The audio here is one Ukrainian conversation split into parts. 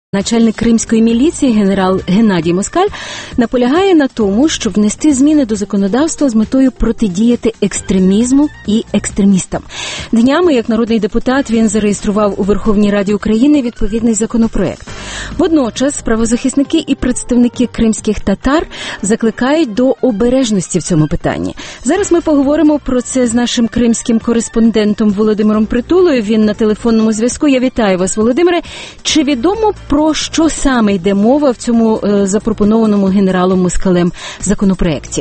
Начальник кримської міліції генерал Геннадій Москаль наполягає на тому, щоб внести зміни до законодавства з метою протидіяти екстремізму і екстремістам. Днями, як народний депутат, він зареєстрував у Верховній Раді України відповідний законопроект. Водночас правозахисники і представники кримських татар закликають до обережності в цьому питанні. Зараз ми поговоримо про це з нашим кримським кореспондентом Володимиром Притулою. Він на телефонному зв'язку. Я вітаю вас, Володимире. Чи відомо про що саме йде мова в цьому запропонованому генералом Москалем законопроекті?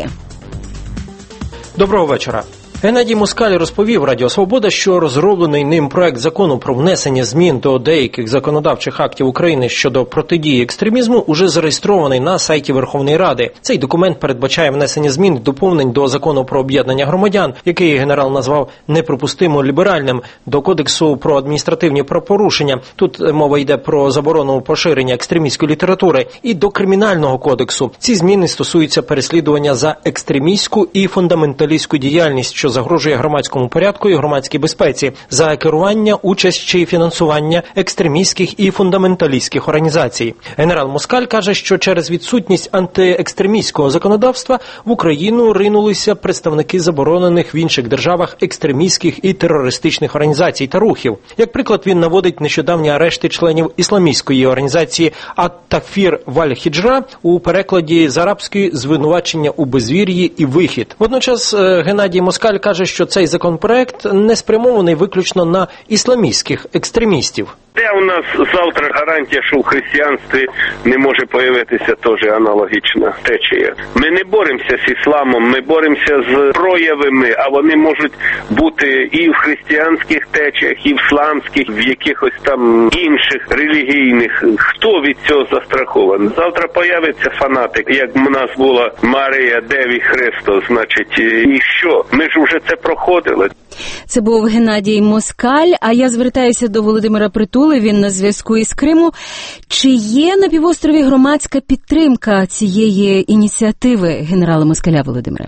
Доброго вечора. Геннадій Москаль розповів Радіо Свобода, що розроблений ним проект закону про внесення змін до деяких законодавчих актів України щодо протидії екстремізму уже зареєстрований на сайті Верховної Ради. Цей документ передбачає внесення змін і доповнень до закону про об'єднання громадян, який генерал назвав неприпустимо ліберальним, до Кодексу про адміністративні правопорушення. Тут мова йде про заборону поширення екстремістської літератури, і до Кримінального кодексу. Ці зміни стосуються переслідування за екстремістську і фундаменталістську діяльність, що загрожує громадському порядку і громадській безпеці, за керування, участь чи фінансування екстремістських і фундаменталістських організацій. Генерал Москаль каже, що через відсутність антиекстремістського законодавства в Україну ринулися представники заборонених в інших державах екстремістських і терористичних організацій та рухів. Як приклад, він наводить нещодавні арешти членів ісламістської організації Ат-Такфір Валь-Хіджра, у перекладі з арабської «звинувачення у безвір'ї і вихід». Водночас Геннадій Москаль каже, що цей законопроект не спрямований виключно на ісламістських екстремістів. Де у нас завтра гарантія, що в християнстві не може появитися теж аналогічна течія? Ми не боремося з ісламом, ми боремося з проявами, а вони можуть бути і в християнських течіях, і в ісламських, в якихось там інших релігійних. Хто від цього застрахований? Завтра появиться фанатик, як в нас була Марія, Деві Христос, значить, і що? Ми ж вже це проходили. Це був Геннадій Москаль, а я звертаюся до Володимира Притули, він на зв'язку із Криму. Чи є на півострові громадська підтримка цієї ініціативи генерала Москаля, Володимире?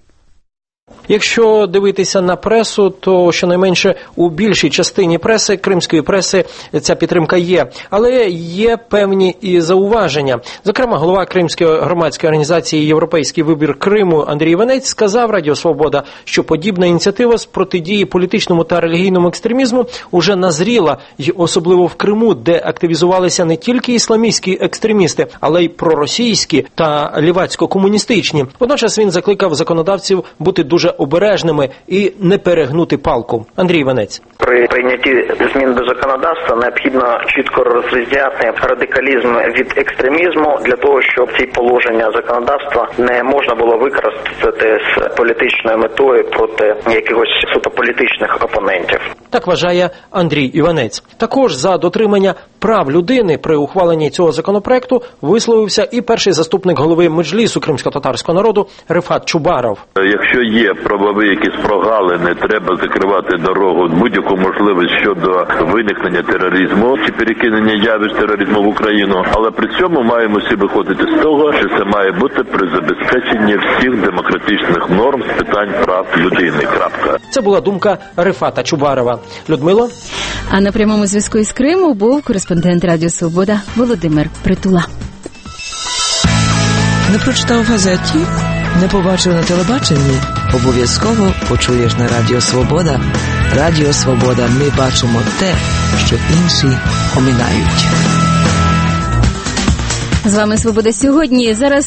Якщо дивитися на пресу, то щонайменше у більшій частині преси, кримської преси, ця підтримка є. Але є певні і зауваження. Зокрема, голова Кримської громадської організації «Європейський вибір Криму» Андрій Іванець сказав Радіо Свобода, що подібна ініціатива з протидії політичному та релігійному екстремізму уже назріла, і особливо в Криму, де активізувалися не тільки ісламістські екстремісти, але й проросійські та лівацько-комуністичні. Водночас він закликав законодавців бути дуже обережними і не перегнути палку. Андрій Іванець. При прийнятті змін до законодавства необхідно чітко розрізняти радикалізм від екстремізму для того, щоб ці положення законодавства не можна було використати з політичною метою проти якихось суто політичних опонентів. Так вважає Андрій Іванець. Також за дотримання прав людини при ухваленні цього законопроекту висловився і перший заступник голови Меджлісу кримсько-татарського народу Рифат Чубаров. Якщо є правові якісь прогалини, треба закривати дорогу, будь-яку можливість щодо виникнення тероризму чи перекинення явищ тероризму в Україну. Але при цьому маємо всі виходити з того, що це має бути при забезпеченні всіх демократичних норм з питань прав людини. Крапка. Це була думка Рифата Чубарова. Людмило? А на прямому зв'язку із Криму був кореспондент Радіо Свобода Володимир Притула. Не прочитав в газеті? Не побачив на телебаченні? Обов'язково почуєш на Радіо Свобода. Радіо Свобода. Ми бачимо те, що інші оминають. З вами «Свобода сьогодні». Зараз